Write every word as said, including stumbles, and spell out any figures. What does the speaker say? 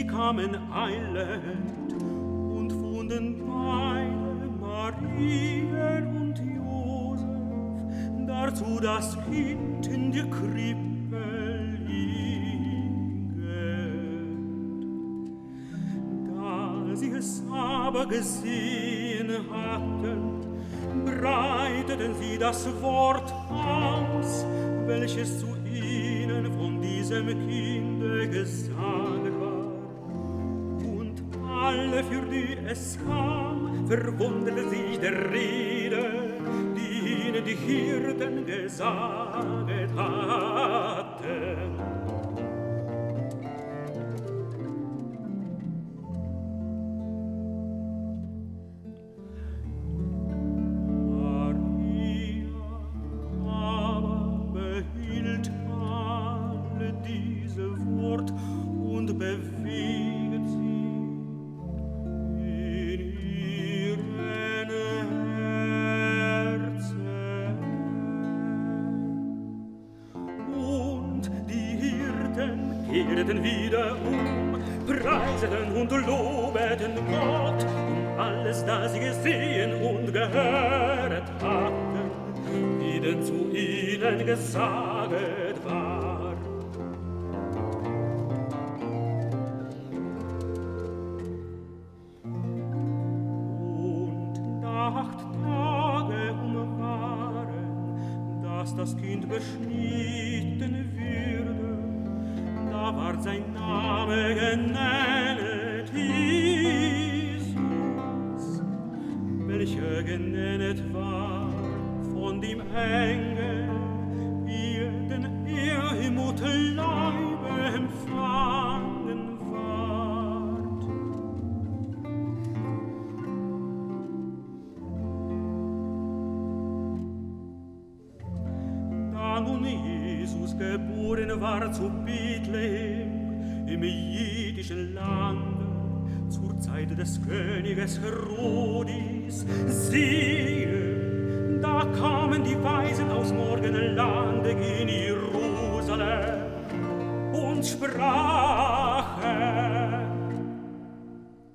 kamen eilend und funden beide, Maria und Josef, dazu das Kind in der Krippe liegend. Da sie es aber gesehen hatten, breiteten sie das Wort aus, welches zu ihnen von diesem Kinde gesagt war. Und alle, für die es kam, verwunderten sich der Rede, die ihnen die Hirten gesagt hatten. Kehrten wieder um, preiseten und lobeten Gott um alles, das sie gesehen und gehört hatten, wie denn zu ihnen gesaget war. Und da acht Tage um waren, dass das Kind beschnitten würde, da ward sein Name genennet Jesus, welcher genennet war von dem Engel, wie denn er im Mutterleibe empfangen ward. Da nun Jesus geboren war zu Bethlehem im jüdischen Lande zur Zeit des Königes Herodis, siehe, da kamen die